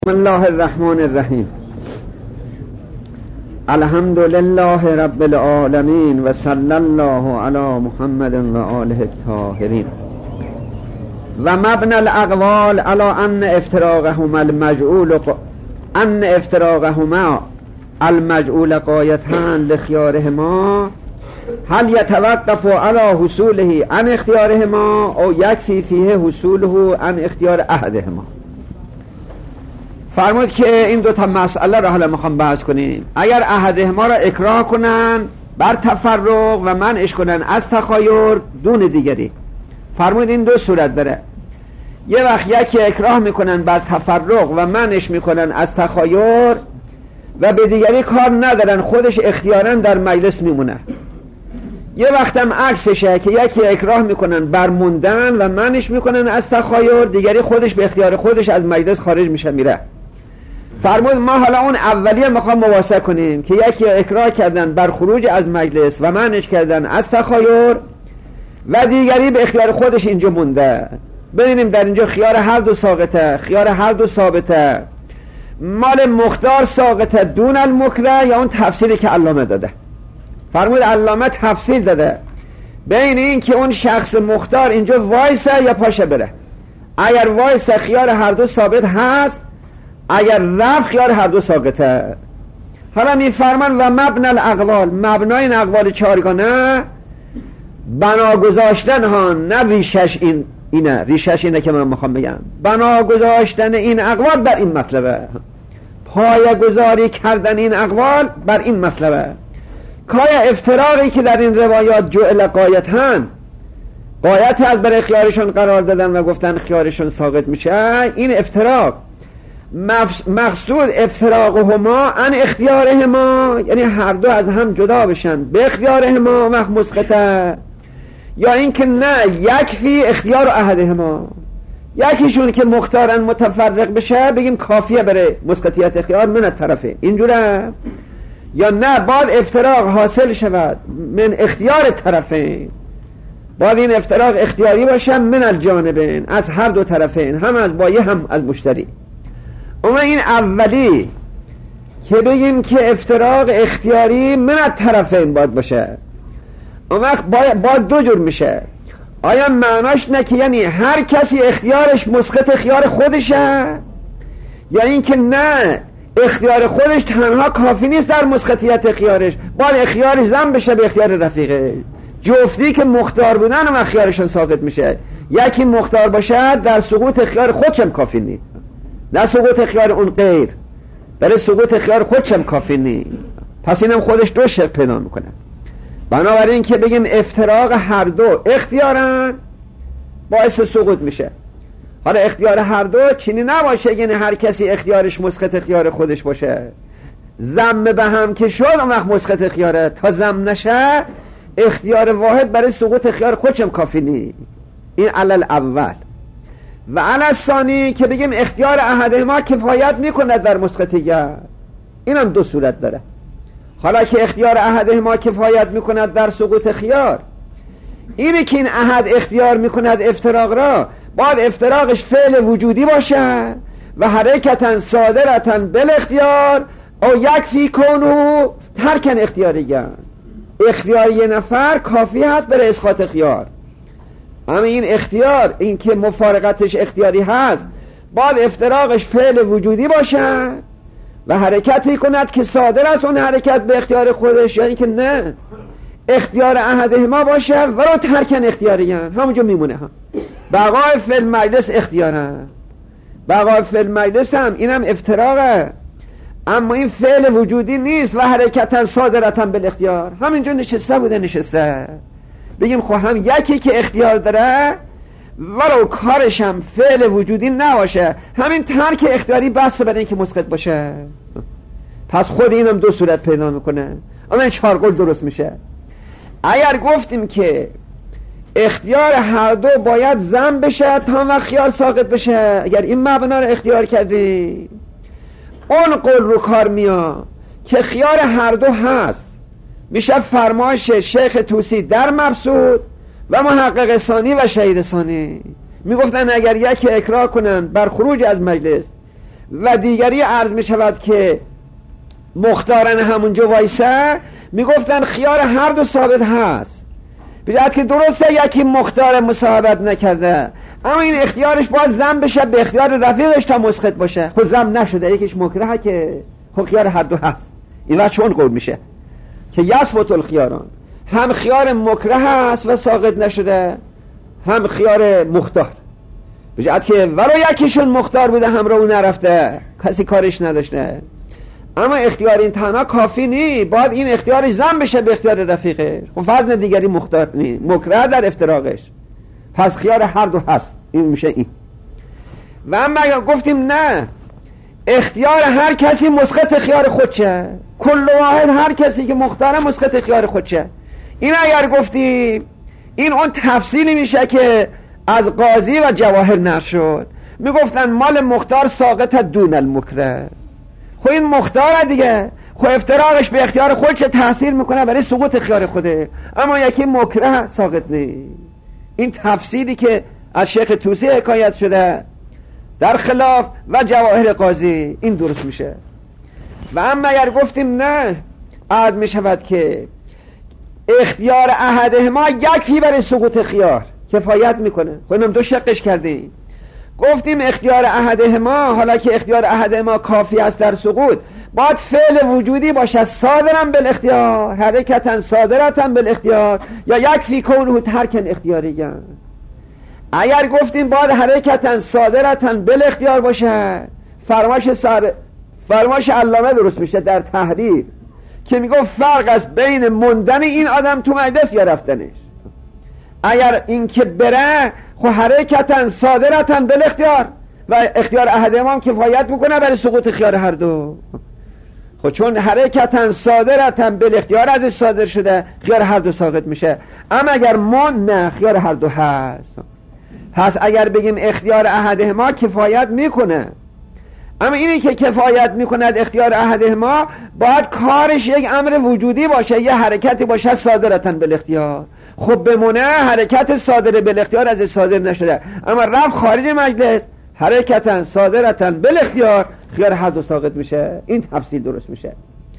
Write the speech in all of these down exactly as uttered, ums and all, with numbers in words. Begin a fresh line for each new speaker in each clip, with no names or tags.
بسم الله الرحمن الرحیم. الحمد لله رب العالمین و صلی الله علی محمد و آله الطاهرین. و مبنى الاقوال على ان افتراقهما المجعول ان افتراقهما المجعول غایتان لخيارهما هل يتوقف على حصوله عن اختیارهما او یکفی فیه حصوله عن اختیار احدهما. فرمود که این دو تا مسئله را حالا میخوام بحث کنیم. اگر احدهما را اکراه کنن بر تفرق و منعش کنن از تخایر دون دیگری، فرمود این دو صورت داره. یه وقت یکی اکراه میکنن بر تفرق و منعش میکنن از تخایر و به دیگری کار ندارن، خودش اختیارا در مجلس میمونه. یه وقت هم عکسشه که یکی اکراه میکنن بر موندن و منعش میکنن از تخایر، دیگری خودش به اختیار خودش از مجلس خارج میشه میره. فرمود ما حالا اون اولیه میخوام مواسطه کنیم که یکی اکراه کردن بر خروج از مجلس و منعش کردن از تخایر و دیگری به اختیار خودش اینجا مونده. ببینیم در اینجا خیار هر دو ساقطه، خیار هر دو ثابته، مال مختار ساقطه دون المکره یا اون تفصیلی که علامه داده. فرمود علامه تفصیل داده بین این که اون شخص مختار اینجا وایسه یا پاشه بره. اگر وایسه خیار هر دو ثابت هست، اگر رفت خیار هر دو ساقطه. حالا میفرمان و مبنى الاقوال، مبنای این اقوال چهارگانه بنا گذاشتن ها، نه ریشش این اینه، ریشش اینه که من میخوام بگم، بنا گذاشتن این اقوال بر این مطلبه، پایه گذاری کردن این اقوال بر این مطلبه. کای افتراقی که در این روایات جعل قایتن، قایت از برای خیارشون قرار دادن و گفتن خیارشون ساقط میشه، این افتراق مقصود افتراقهما عن اختیارهما، یعنی هر دو از هم جدا بشن به اختیارهما وقت مسقطه، یا اینکه نه یکفی اختیار احدهما، یکیشون که مختارن متفرق بشه بگیم کافیه برای مسقطیت اختیار من طرفه اینجوره، یا نه بعد افتراق حاصل شود من اختیار طرفین، بعد این افتراق اختیاری باشه من الجانبین، از هر دو طرفین، هم از بایه هم از مشتری. اما این اولی که بگیم که افتراق اختیاری من الطرفین باید باشه، اون وقت باید دو جور میشه. آیا معناش نه که یعنی هر کسی اختیارش مسقط اختیار خودشه، یا این که نه اختیار خودش تنها کافی نیست در مسقطیت اختیارش، باید اختیارش ضم بشه به اختیار رفیقه. جفتی که مختار بودن و اختیارشون ساقط میشه. یکی مختار باشه در سقوط اختیار خودشم کافی نیست، نه سقوط اختیار اون غیر، برای سقوط اختیار خودشم کافی نیست. پس اینم خودش دو شق پیدا میکنه. بنابراین که بگیم افتراق هر دو اختیارن باعث سقوط میشه. حالا اختیار هر دو چینی نباشه یعنی هر کسی اختیارش مسقط اختیار خودش باشه، ضم به هم که شد اون وقت مسقط اختیاره، تا ضم نشه اختیار واحد برای سقوط اختیار خودشم کافی نیست. این علل اول. و علل ثانی که بگیم اختیار احدهما کفایت میکنه در مسقطیت، اینم دو صورت داره. حالا که اختیار احدهما کفایت میکند در سقوط اختیار، اینه که این احد اختیار میکند افتراق را، باید افتراقش فعل وجودی باشه و حرکتا صادرتا بالاختیار او یکفی کونو ترکن اختیاریان. اختیار یه نفر کافی هست برای اسقاط اختیار، اما این اختیار این که مفارقتش اختیاری هست باید افتراقش فعل وجودی باشه و حرکتی کند که صادر است اون حرکت به اختیار خودش، یا یعنی که نه اختیار احدهما باشه ولو ترکن اختیاریان، همونجا میمونه. هم بقای فی المجلس اختیاره، بقای فی المجلس هم اینم افتراقه، اما این فعل وجودی نیست و حرکتا صادرتا بالاختیار، همینجا نشسته بوده نشسته. بگیم خب هم یکی که اختیار داره ولو کارش هم فعل وجودی نباشه، همین ترک اختیاری بس برای اینکه مسقط باشه. پس خود اینم دو صورت پیدا میکنه، اما این چهار قول درست میشه. اگر گفتیم که اختیار هر دو باید ضم بشه تا وقت خیار ساقط بشه، اگر این مبنا رو اختیار کردی اون قول رو کار میاد که خیار هر دو هست، میشه فرمایش شیخ طوسی در مبسوط و محقق ثانی و شهید ثانی. میگفتن اگر یکی اکراه کنن بر خروج از مجلس و دیگری عرض می شود که مختارن همونجا وایسه، میگفتن خیار هر دو ثابت هست، بجد که درسته یکی مختار مصاحبت نکرده، اما این اختیارش باید زم بشه به اختیار رفیقش تا مسخط باشه. خب زم نشده، یکیش مکرهه که خب خیار هر دو هست. این وقت چون قول میشه که یثبت الخیاران، هم خیار مکره هست و ساقط نشده، هم خیار مختار، بجد که ولو یکیشون مختار بوده همراه اون نرفته، کسی کارش نداشته، اما اختیار این تنها کافی نی، باید این اختیارش زم بشه به اختیار رفیقش. خب فرض دیگری مختار نی، مکره در افتراقش، پس خیار هر دو هست. این میشه این. و اما گفتیم نه، اختیار هر کسی مسقط خیار خودشه، کل واحد هر کسی که مختاره مسقط خیار خودشه. این اگر گفتیم این اون تفصیلی میشه که از قاضی و جواهر نقل شد، میگفتن مال مختار ساقط دون المکره. خب این مختاره دیگه، خب افتراقش به اختیار خودشه، تاثیر میکنه برای سقوط خیار خوده، اما یکی مکره ساقط نی. این تفصیلی که از شیخ طوسی حکایت شده در خلاف و جواهر قاضی، این درست میشه. و اما اگر گفتیم نه، عاد میشود که اختیار احدهما یکی برای سقوط خیار کفایت میکنه. خب اینم دو شقش کردیم، گفتیم اختیار احدهما، حالا که اختیار احدهما کافی است در سقوط، باید فعل وجودی باشه صادرم بالاختیار، حرکتا صادرتا بالاختیار، یا یکفی کونه ترکن اختیاریه. اگر گفتیم باید حرکتا صادرتا بالاختیار باشه، فرماش سر فرماش علامه درست میشه در تحریر که میگه فرق است بین موندن این آدم تو مجلس یا رفتنش. اگر این که بره، خب حرکتا صادرتا بالاختیار و اختیار احدهما کفایت میکنه برای سقوط خیار هر دو. خب چون حرکتا صادرتا بالاختیار ازش صادر شده، خیار هر دو ساقط میشه. اما اگر من نه، خیار هر دو هست. پس اگر بگیم اختیار احدهما کفایت میکنه، اما اینی که کفایت میکند اختیار احدهما، باید کارش یک امر وجودی باشه، یه حرکتی باشه صادرتا بالاختیار. خب بمونه حرکت صادر بالاختیار از صادر نشده، اما رفت خارج مجلس، حرکتا صادرتا بالاختیار، خیار هر دو ساقط میشه. این تفصیل درست میشه.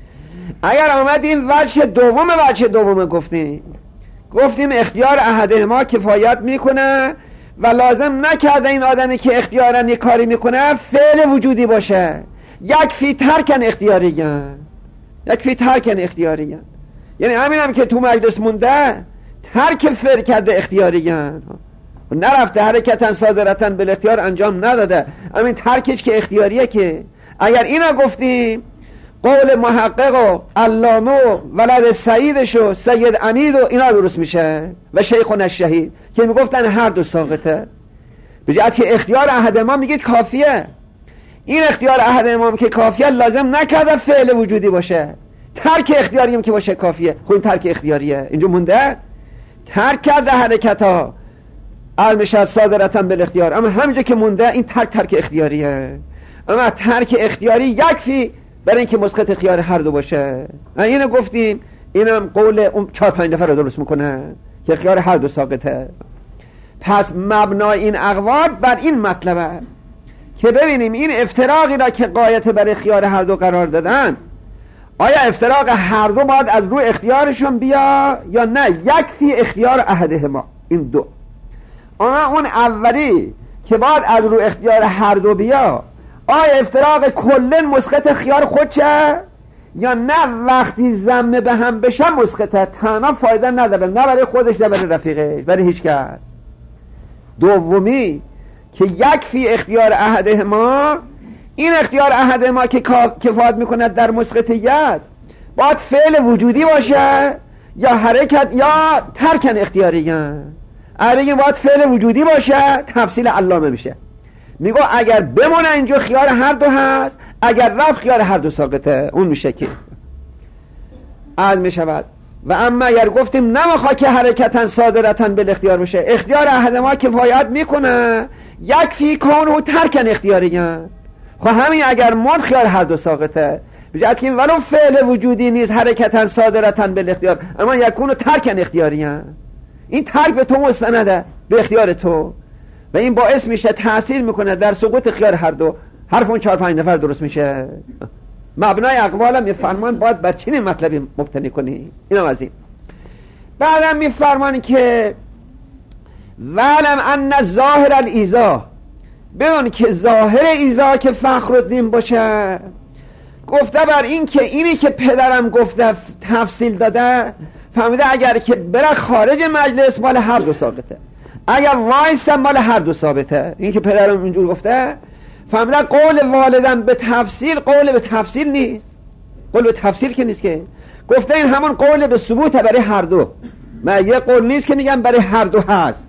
اگر آمد این وجه دوم، وجه دوم گفتیم گفتیم اختیار احدهما کفایت میکنه و لازم نکرده این آدمی که اختیارا یک کاری میکنه فعل وجودی باشه، یک فی ترکن اختیاریه، یک فی ترکن اختیاریه، یعنی همینم که تو مجلس مونده ترک فعل کرده اختیاریه، نرفته حرکتا صادرتا بالاختیار انجام نداده، همین ترکش که اختیاریه. که اگر اینا گفتیم قول محقق و علامه و ولد سعیدش و سید عنید و اینا درست میشه و شیخون الشهید که میگفتن هر دو ساقطه، به جهت که اختیار احدهما میگید کافیه. این اختیار احدهما که کافیه لازم نکرده فعل وجودی باشه، ترک اختیاری هم که باشه کافیه. خب این ترک اختیاریه، اینجا مونده ترک کرده حرکت ها المشهد صادرتا بالاختیار، اما همینجا که مونده این ترک ترک اختیاریه. اما ترک اختیاری یکفی برای اینکه مسقط خیار هر دو باشه. اینو گفتیم، اینم قول اون چهار پنج نفر رو درست میکنه که خیار هر دو ساقطه. پس مبنای این اقوال بر این مطلبه که ببینیم این افتراقی را که قایت برای خیار هر دو قرار دادن، آیا افتراق هر دو باید از رو اختیارشون بیا یا نه یکفی اختیار احدهما. این دو، اما اون اولی که باید از رو اختیار هر دو بیا، آیا افتراق کلن مسقط خیار خودشه یا نه وقتی ضمه به هم بشه مسقطه، تنها فایده نداره، نه برای خودش نه برای رفیقش، برای هیچ کس. دومی که یکفی اختیار احدهما، این اختیار احدهما که کفایت میکنه در مسقطیت باید فعل وجودی باشه یا حرکت یا ترکن اختیاریه. اگه باید فعل وجودی باشه تفصیل علامه میشه، میگو اگر بمونه اینجا خیار هر دو هست، اگر رفت خیار هر دو ساقطه. اون میشه که عد میشود. و اما اگر گفتیم نمیخواد که حرکتا صادرتا بالاختیار بشه، اختیار احدهما کفایت میکنه یکفی کونه ترکن اختیاریه. خب همین اگر مد خیار هر دو ساقطه، بجد که ولو فعل وجودی نیست حرکتا صادرتا بالاختیار، اما یکونو ترکن اختیاریه. این ترک به تو مستنده، به اختیار تو، و این باعث میشه تأثیر میکنه در سقوط خیار هر دو. حرف اون چهار پنج نفر درست میشه؟ مبنای اقوالم میفرمان باید بر چنین مطلبی مبتنی کنی. اینم از این. بعدم میفرمان که وعلم ان ظاهر الایذا، بدون که ظاهر ایذا که فخرالدین باشه، گفته بر این که اینی که پدرم گفته تفصیل داده، فهمیده اگر که بره خارج مجلس مال هر دو ثابته، اگر وایسه مال هر دو ثابته. این که پدرم اینجور گفته، فهمیده قول والدم به تفصیل قول به تفصیل نیست. قول به تفصیل که نیست، که گفته این همون قول به ثبوت برای هر دو. من یه قول نیست که میگم برای هر دو هست.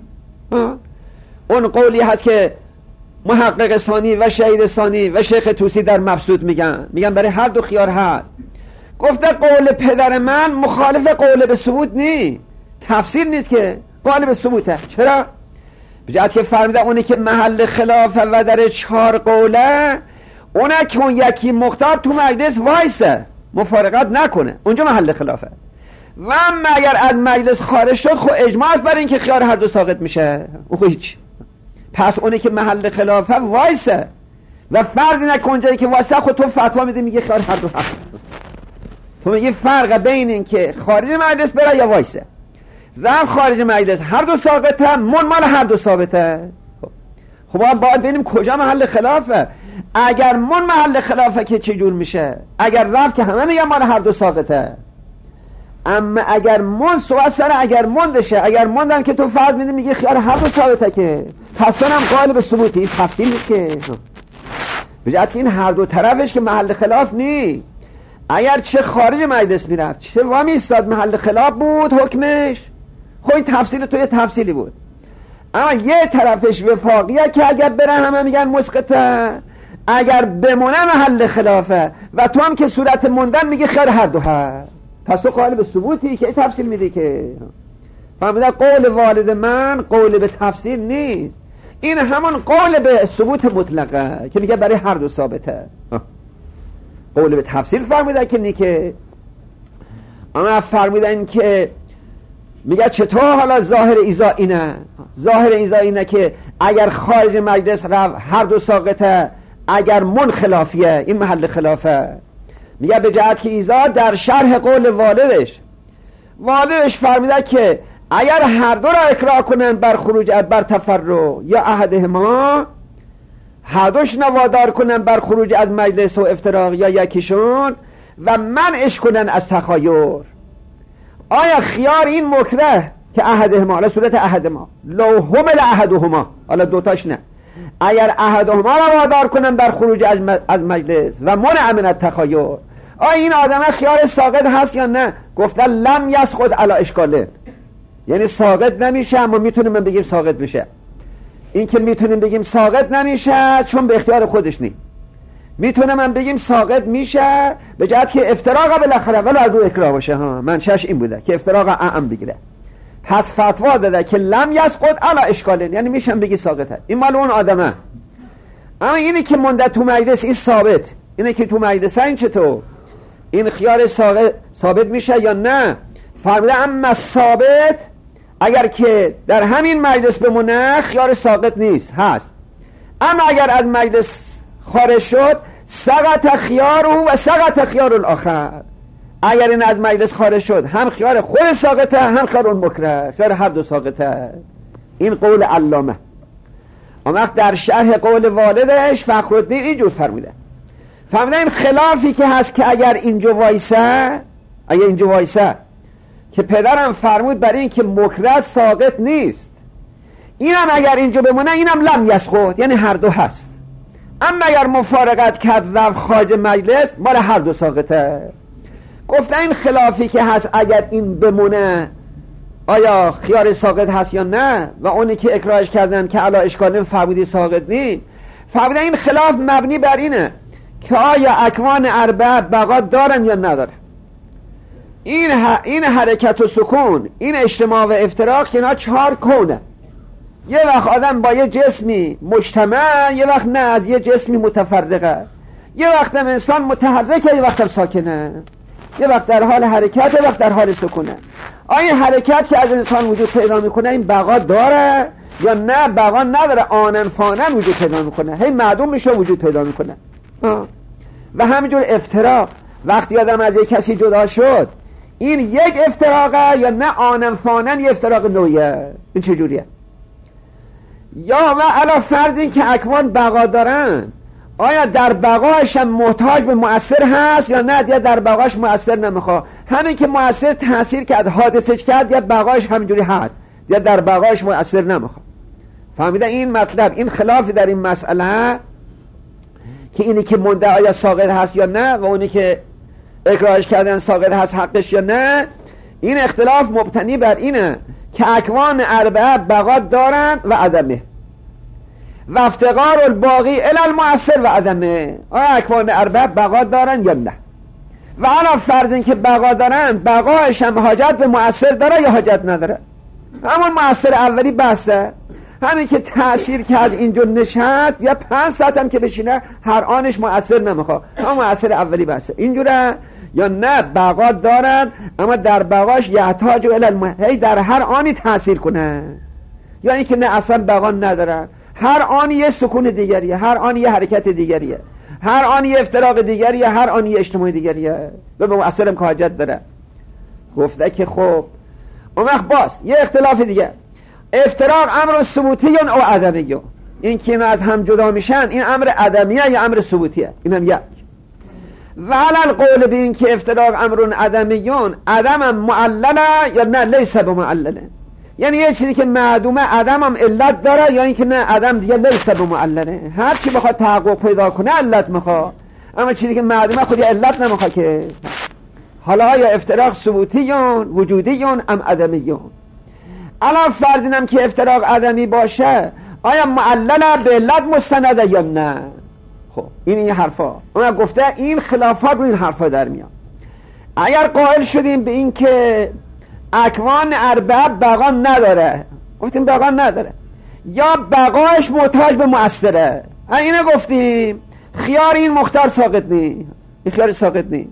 اون قولی هست که محقق ثانی و شهید ثانی و شیخ طوسی در مبسوط میگن میگن برای هر دو خیار هست. گفته قول پدر من مخالف قول به ثبوت نیست، تفسیر نیست، که قول به ثبوته. چرا؟ بجهت که فرمیده اونی که محل خلافه و در چهار قوله، اونه که اون یکی مختار تو مجلس وایسه مفارقت نکنه، اونجا محل خلافه. و اما اگر از مجلس خارج شد، خب اجماع است برای اینکه خیار هر دو ساقط میشه. او هیچ. پس اونی که محل خلافه وایسه و فرضی نکن اونجایی که وایسه، خود تو فتوا میده میگه خیار هر دو هست. تو میگه فرق بین این که خارج مجلس بره یا وایسه. رفت خارج مجلس هر دو ساقطه، من مال هر دو ثابته. خب باید ببینیم کجا محل خلافه. اگر من محل خلافه که چجور میشه؟ اگر رفت که همه میگن مال هر دو ساقطه. اما اگر من سوال سره اگر مندشه، اگر مندن که تو فرض میدی میگه خیار هر دو ثابته، که پس هم قائل به ثبوتی. این تفصیل نیست که بجد که این هر دو طرفش که محل خلاف نی. اگر چه خارج مجلس میرفت چه وامی ایستاد محل خلاف بود حکمش، خب این تفصیل تو یه تفصیلی بود. اما یه طرفش وفاقیه که اگر بره همه میگن مسقطه، اگر بمونه محل خلافه و تو هم که صورت موندن میگه خیر هر دو هست، پس تو قائل به ثبوتی که تفصیل میدی. که فهمیده قول والد من قول به تفصیل نیست، این همون قول به ثبوت مطلقه که میگه برای هر دو ثابته. قول به تفصیل فرمیده که نیکه. اما فرمیدن که میگه چطور حالا ظاهر ایذا اینه؟ ظاهر ایذا اینه که اگر خارج مجلس رفت هر دو ساقطه، اگر من خلافیه، این محل خلافه. میگه به جهت که ایذا در شرح قول والدش، والدش فرمیده که اگر هر دو را اکراه کنن بر خروج بر تفرق یا احدهما، هر دوش نوادار کنن بر خروج از مجلس و افتراق یا یکیشون، و منعش کنن از تخایر. آیا خیار این مکره که احدهما، حالا صورت احدهما لو همل احدهما، حالا دوتاش نه، اگر احدهما را وادار کنن بر خروج از مجلس و منع من التخایر، آیا این آدم خیار ساقط هست یا نه؟ گفتن لم یسقط علی اشکاله، یعنی ساقط نمیشه، اما میتونیم من بگیم ساقط میشه. این که میتونیم بگیم ساقط نمیشه چون به اختیار خودش نی. میتونم من بگیم ساقط میشه به جهت که افتراق بالاخره ولی از رو اکراه باشه. ها منشأش این بوده که افتراق اعم بگیره. پس فتوا داده که لم یسقط علی اشکاله، یعنی میشم بگی ساقطه. این مال اون آدمه. اما اینی که مونده تو مجلس این ثابت، اینه که تو مجلس این چطور این خیار ثابت ثابت میشه یا نه؟ فرموده اما ثابت اگر که در همین مجلس بمونه خیار ساقط نیست، هست. اما اگر از مجلس خارج شد سقط خیاره و سقط خیار الاخر. اگر این از مجلس خارج شد هم خیار خود ساقطه هم خیار اون مکره، خیار هر دو ساقطه. این قول علامه. اما در شرح قول والدش فخرالدین اینجور فرموده، فرموده این خلافی که هست که اگر اینجا وایسه، اگر اینجا وایسه که پدرم فرمود برای این که مکره ساقط نیست، اینم اگر اینجا بمونه اینم لم یسقط، یعنی هر دو هست. اما اگر مفارقت کرد رفت خارج مجلس مال هر دو ساقطه. گفته این خلافی که هست اگر این بمونه آیا خیار ساقط هست یا نه، و اونی که اکراهش کردن که علا اشکالین فرمودی ساقط نی، فرموده این خلاف مبنی بر اینه که آیا اکوان اربعه بقا دارن یا ندارن. این, ح... این حرکت و سکون، این اجتماع و افتراق که اینا چهار کونه. یه وقت آدم با یه جسمی مجتمع، یه وقت نه از یه جسمی متفرقه، یه وقت هم انسان متحرکه، یه وقت هم ساکنه، یه وقت در حال حرکت، یه وقت در حال سکونه. آیا حرکت که از انسان وجود پیدا میکنه این بقا داره یا نه بقا نداره، آنن فانن وجود پیدا میکنه، هی معدوم میشه وجود پیدا میکنه. آه. و همینجور افتراق، وقتی آدم از یک کسی جدا شد این یک افتراقه یا نه آنن فانن یه افتراق نوعیه؟ این چجوریه؟ یا و علا فرض این که اکوان بقا دارن، آیا در بقاش هم محتاج به مؤثر هست یا نه یا در بقاش مؤثر نمیخواد؟ همین که مؤثر تاثیر کرد حادثه کرد یا بقاش همینجوری هست یا در بقاش مؤثر نمیخواد. فهمیده این مطلب؟ این خلافی در این مسئله که اینی که مدعی ساقط هست یا نه و اونی که اکراهش کردن ساقط هست حقش یا نه، این اختلاف مبتنی بر اینه که اکوان اربعه بقا دارن و عدمه و افتقار الباقی الی المؤثر و عدمه. آیا اکوان اربعه بقا دارن یا نه؟ و علا فرض این که بقا دارن، بقاش هم حاجت به مؤثر داره یا حاجت نداره؟ همون مؤثر اولی بحثه، همین که تأثیر کرد اینجا نشست یا پنج ساعت هم که بشینه هر آنش مؤثر نمیخواد، همون مؤثر اولی بحثه. اینجوره یا نه بقا دارن اما در بقاش یحتاج الی المؤثر، هی در هر آنی تأثیر کنه، یا اینکه نه اصلا بقا ندارن، هر آنی یه سکون دیگریه، هر آنی یه حرکت دیگریه، هر آنی یه افتراق دیگریه، هر آنی یه اجتماع دیگریه و به مؤثر هم که حاجت داره. گفته که خب اون وقت باز یه اختلاف دیگه، افتراق امر ثبوتی یا عدمی، این که اینا از هم جدا میشن این امر عدمیه یا امر ثبوتیه؟ اینم یک. و علل قول به این که افتراق امر عدمیون، عدم معلله یا نه لیس بمعلله، یعنی یه چیزی که معدومه عدم هم علت داره یا اینکه نه عدم دیگه لیس بمعلله، هر چی بخواد تحقق پیدا کنه علت میخواد، اما چیزی که معدومه خودی علت نمیخواد که. حالا یا افتراق ثبوتیون وجودیون ام عدمیون؟ الان فرض اینم که افتراق عدمی باشه آیا معلله به علت مستنده یا نه؟ خب این این حرفا اون گفته این خلافات رو این حرفا در میاد. اگر قائل شدیم به این که اکوان اربعه بقا نداره، گفتیم بقا نداره یا بقاش محتاج به مؤثره، اینه گفتیم خیار این مختار ساقط نی، این خیار ساقط نی.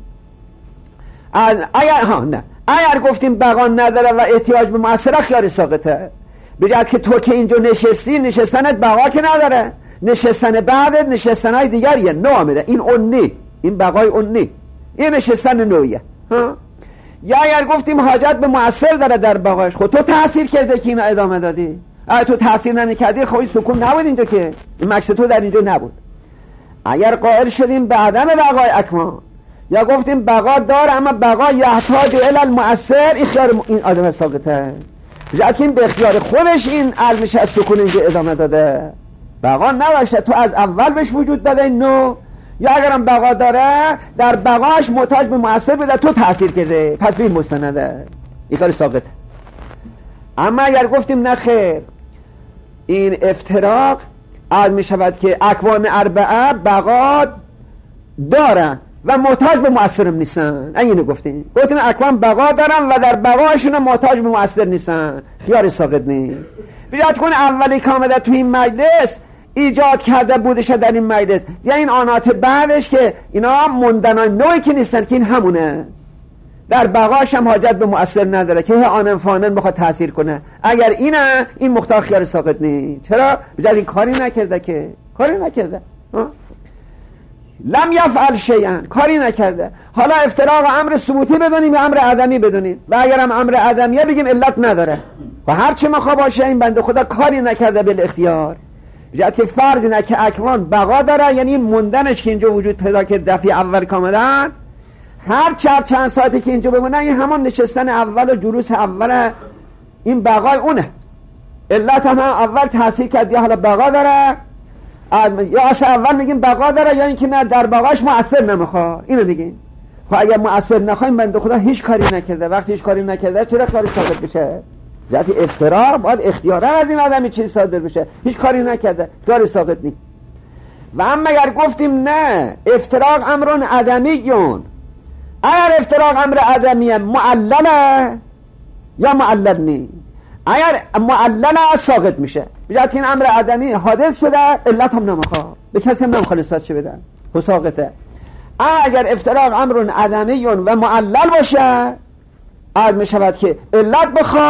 اگر ها نه اگر گفتیم بقا نداره و احتیاج به مؤثره خیار ساقطه، بجد که تو که اینجا نشستی نشستنت بقا که نداره، نشستن بعدت نشستن های دیگریه، نو آمده، این اون نی، این بقای اون نی، این نشستن نویه. ها یا اگر گفتیم حاجت به مؤثر داره در بقاش، خود تو تأثیر کرده که اینا ادامه دادی، اگر تو تأثیر نمیکردی خب این سکون نبود اینجا که، این مکس تو در اینجا نبود. اگر قائل شدیم به عدم بقای اکوان یا گفتیم بقا داره اما بقا یحتاج الی المؤثر، این خیار این آدم ساقطه، جد که این به اختیار خودش این علمش از سکون اینجا ادامه داده، بقا نداشته، تو از اول بهش وجود داده این نو، یا اگرم بقا داره در بقاش محتاج به مؤثر بده، تو تأثیر کرده پس به این مستنده، این خیار ساقطه. اما اگر گفتیم نه خیر، این افتراق از می شود که اکوان اربعه بقا دارن و محتاج به مؤثرم نیستن، اینو گفتیم گفتیم اکوان بقا دارن و در بقاشون محتاج به مؤثر نیستن، خیار ساقط نی. بیاد کن اولی که آمده تو این مجلس ایجاد کرده بودش در این مجلس، یا این آنات بعدش که اینا مندنای نوعی که نیستن که این همونه، در بقاش هم حاجت به مؤثر نداره که آنن فانن بخواد تأثیر کنه، اگر اینه این مختار خیار ساقط نی. چرا؟ بجد این کاری نکرده که، کاری نکرده، ها؟ لم یفعل شیئا، کاری نکرده. حالا افتراق امر ثبوتی بدونیم یا امر عدمی بدونیم، و اگرم امر عدمیه بگیم علت نداره و هر چه مخواه باشه این بنده خدا کاری نکرده بل اختیار. جهت که فرض اینه که اکوان بقا داره، یعنی موندنش که اینجا وجود پیدا که دفعه اول کاملن، هر چند چند ساعتی که اینجا بمونه این همون نشستن اول و جلوس اول این بقای اونه، علت هم, هم اول تحصیل کرد یا حالا بقا داره، یا اصلا اول میگیم بقا داره یا اینکه نه در بقاش مؤثر نمیخواد، اینو میگیم. خب اگر مؤثر نخوایم بنده خدا هیچ کاری نکرده، وقتی هیچ کاری نکرده چرا کاری ثابت بشه؟ ذاتی افتراق باید اختیارا از این آدمی چیز صادر بشه، هیچ کاری نکرده کاری ثابت نیست. و اما اگر گفتیم نه افتراق امرون عدمیون، اگر افتراق امر عدمیه معلله یا معلل نی، اگر معلله ساقط میشه، بجات این امر عدمی حادث شده علت هم نمیخواد، به کسی هم نمیخواد نسبت چه بدن و ساقطه. اگر افتراق امرون عدمیون و معلل باشه عاد میشود که علت بخوا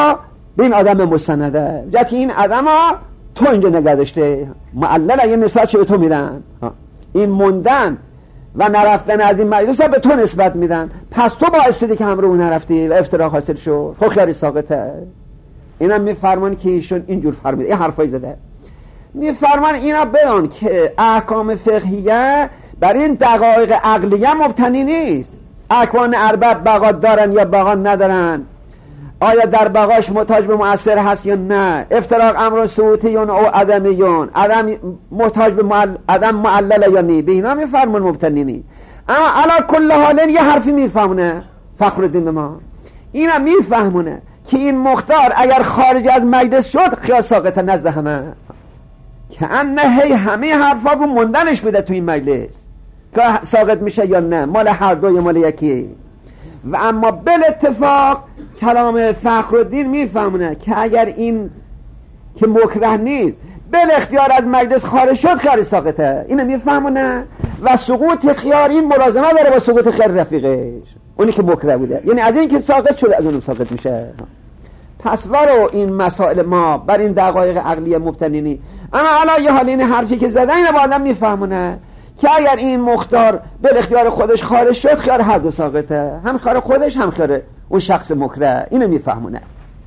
به این آدم مستنده، جاتی این آدم ها تو اینجا نگه داشته، معلل یه نسبت به تو میدن، این موندن و نرفتن از این مجلس ها به تو نسبت میدن، پس تو باعث شدی که همراه اون نرفتی و افترا حاصل شد، خب خیاری ساقطه. اینم میفرمان که ایشون اینجور فرمید، این حرفای زده میفرمان اینا بدان که احکام فقهیه بر این دقایق عقلیه مبتنی نیست. اکوان اربع بقا دارن یا بقا ندارن، آیا در بقاش محتاج به مؤثر هست یا نه، افتراق امر ثبوتیون او عدمیون، عدم محتاج به معل... عدم معلل یا نی، به اینا میفرمون مبتنی نی. اما علا کل حال یه حرفی میفهمونه فخرالدین ما، اینا میفهمونه که این مختار اگر خارج از مجلس شد خیال ساقط نزد همه، که انه هی همه حرفا رو موندنش بده تو این مجلس که ساقط میشه یا نه، مال هر دو یا مال یکی. و اما بل اتفاق کلام فخرالدین میفهمونه که اگر این که مکره نیست بل اختیار از مجلس خارج شد خیار ساقطه، اینو میفهمونه و سقوط خیار این ملازمه داره با سقوط خیار رفیقش، اونی که مکره بوده، یعنی از این که ساقط شده از اونم ساقط میشه. پس ورو این مسائل ما بر این دقایق عقلیه مبتنی نی. اما حالا یه حال این حرفی که زده اینو با آدم میفهمونه که اگر این مختار به اختیار خودش خارج شد خیار هر دو ساقطه، هم خیار خودش هم خیار اون شخص مکره، اینو میفهمونه.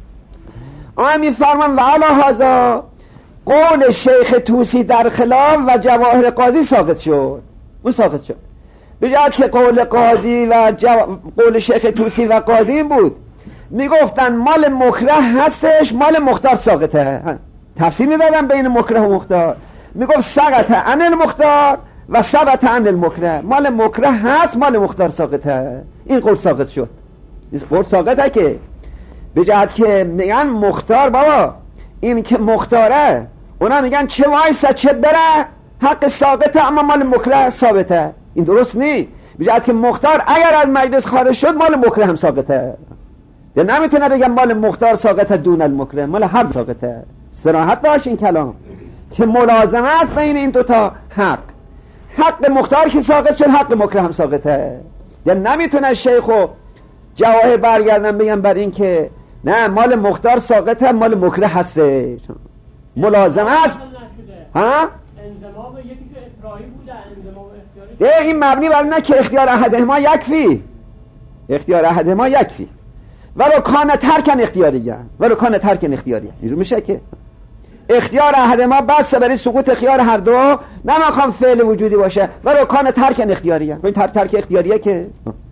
اما میفرمان و علا هذا قول شیخ توسی در خلاف و جواهر قاضی ساقط شد، اون ساقط شد، بجای که قول قاضی و جو... قول شیخ توسی و قاضی بود میگفتن مال مکره هستش، مال مختار ساقطه، تفسیر میدادن بین مکره و مختار، میگفت سقط عن المختار و ثبت عن المکره، مال مکره هست مال مختار ساقطه، این قول ساقط شد. این قول ساقطه که به جهت که میگن مختار بابا این که مختاره، اونا میگن چه وایسه چه بره حق ساقطه اما مال مکره ثابته، این درست نی. به جهت که مختار اگر از مجلس خارج شد مال مکره هم ساقطه، ده نمیتونه بگم مال مختار ساقطه دون المکره، مال هر ساقطه. صراحت باش این کلام که ملازمه است بین این دوتا حق، حق مختار که ساقط شد حق مکره هم ساقطه. ده نمیتونه شیخ و جواهر برگردن بگم بر این که نه مال مختار ساقطه مال مکره هسته، ملازمه است. ها؟ انضمام یکیش اکراهی بوده، انضمام اختیاری این مبنی بر نه که اختیار احدهما یکفی، اختیار احدهما یکفی ولو کان ترکن اختیاریه، ولو کان ترکن اختیاریه، اینجور میشه که اختیار احدهما بس برای سقوط خیار هر دو، نمیخوام فعل وجودی باشه ولو کان ترکن اختیاریه، این ترک ترک اختیاریه که.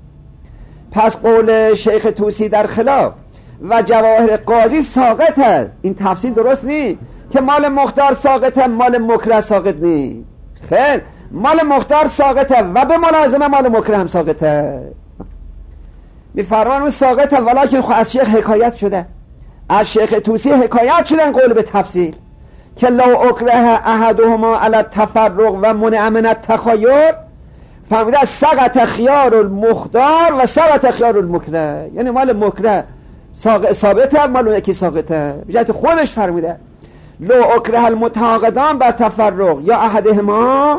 پس قول شیخ توسی در خلاف و جواهر قاضی ساقطه، این تفصیل درست نی که مال مختار ساقطه مال مکره ساقط نی، خیر مال مختار ساقطه و به ملازمه مال مکره هم ساقطه. میفرمان اون ساقطه ولکن خب از شیخ حکایت شده، از شیخ توسی حکایت شده این قول به تفصیل که لو اکره احدهما علی التفرق و منع من التخایر فهمیده سقط خیار المختار و ثبت خیار المکره، یعنی مال مکره ثابته مال یکی ساقطه، بجایت خودش فرمیده لو اکره المتعاقدان بر تفرق یا احدهما،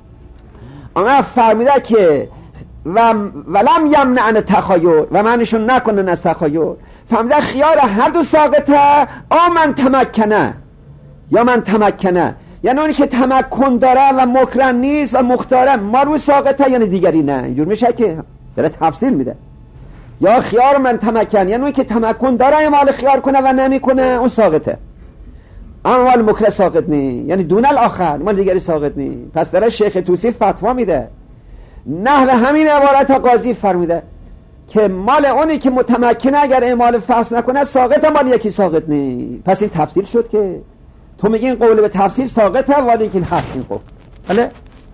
اما فرمیده که و ولم یمنع عن تخایر و معنیشون نکنن از تخایر، فهمیده خیار هر دو ساقطه آ من تمکنه یا من تمکنه، یعنی اونی که تمکن داره و مکره نیست و مختاره ما رو ساقطه یعنی دیگری نه، اینجور میشه که داره تفصیل میده. یا خیار من تمکن یعنی اونی که تمکن داره مال خیار کنه و نمیکنه اون ساقطه، اما مال مکره ساقط نی، یعنی دون الاخر مال دیگری ساقط نی. پس داره شیخ توسی فتوا میده نحو همین عبارت ها قاضی فرمیده که مال اونی که متمکنه اگر اعمال فصل نکنه ساقطه مال یکی ساقط نی. پس این تفصیل شد که تو میگی این قول به تفصیل ساقطه ولی این حرف این قول بله.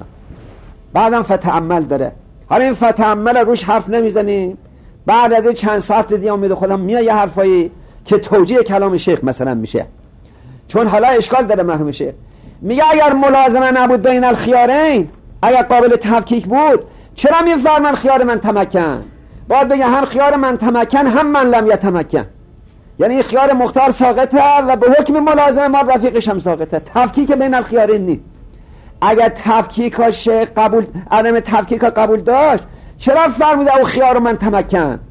بعدم فتعمل داره، حالا این فتعمل روش حرف نمیزنیم، بعد از این چند سطر دیگه امید خودم میاد یه حرفایی که توجیه کلام شیخ مثلا میشه، چون حالا اشکال داره مرحوم شیخ میگه اگر ملازمه نبود بین الخیارین، اگر قابل تفکیک بود چرا میفرمان خیار من تمکن، باید بگه هم خیار من تمکن هم من لم یتمکن، یعنی خیار مختار ساقطه و به حکم ملازمه ما رفیقش هم ساقطه، تفکیک بین الخیارین نی. اگر تفکیک شیخ قبول عدم تفکیک قبول داشت چرا فرموده او خیار من تمکن،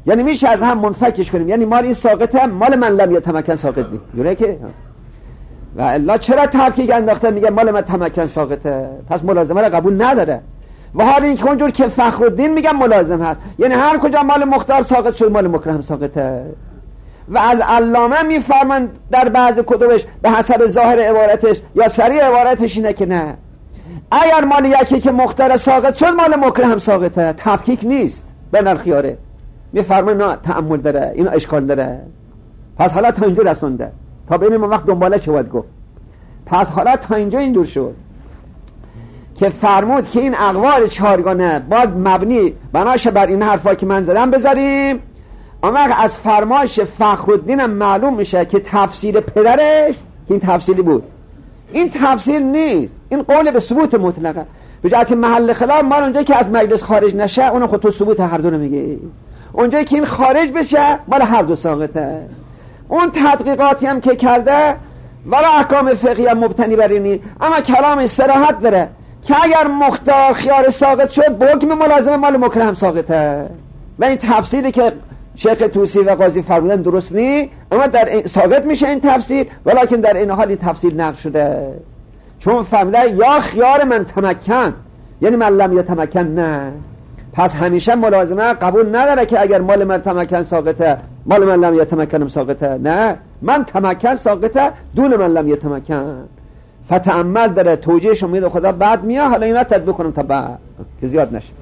یعنی میشه از هم منفکش کنیم، یعنی مال این ساقطه، مال من لم یتمکن ساقط نی یونه که و الا چرا تفکیک انداخته میگه مال من تمکن ساقطه، پس ملازمه را قبول نداره. و حالا این که اونجور که فخرالدین میگم ملازم هست، یعنی هر کجا مال مختار ساقط شد مال مکره هم ساقطه. و از علامه میفرمان در بعض کتبش به حسب ظاهر عبارتش یا سریع عبارتش اینه که نه، اگر مال یکی که مختار ساقط شد مال مکره هم ساقطه، تفکیک نیست بین الخیاره. میفرمان نه تأمل داره، اینو اشکال داره. پس حالا تا اینجا رسونده، تا ببینیم وقت دنباله چه باید گفت. پس حالا تا اینجا اینجور شد که فرمود که این اقوال چهارگانه باید مبنی بناشه بر این حرفا که من زدم بذاریم. اما از فرمایش فخرالدین هم معلوم میشه که تفسیر پدرش که این تفسیری بود، این تفسیر نیست، این قول به ثبوت مطلقه. به جهت محل خلاف ما اونجایی که از مجلس خارج نشه اونم خود تو ثبوت هر دو رو میگه، اونجایی که این خارج بشه مال هر دو ساقطه. اون تدقیقاتی هم که کرده ولی احکام فقهی هم مبتنی بر اینی، اما کلام صراحت داره که اگر مختار خیار ساقط شد با حکم ملازمه مال مکره هم ساقطه. و این تفسیری که شیخ طوسی و قاضی فرمودن درست نی، اما در ساقط میشه این تفسیر، ولیکن در این حال این تفسیر نقل شده، چون فهمیده یا خیار من تمکن یعنی من لم یتمکن نه. پس همیشه ملازمه قبول نداره که اگر مال من تمکن ساقطه مال من لم یتمکنم ساقطه، نه، من تمکن ساقطه دون من لم یتمکن. فتأمل داره توجیهش امید خدا بعد میاد، حالا اینا تدبیر کنم تا بعد که زیاد نشه.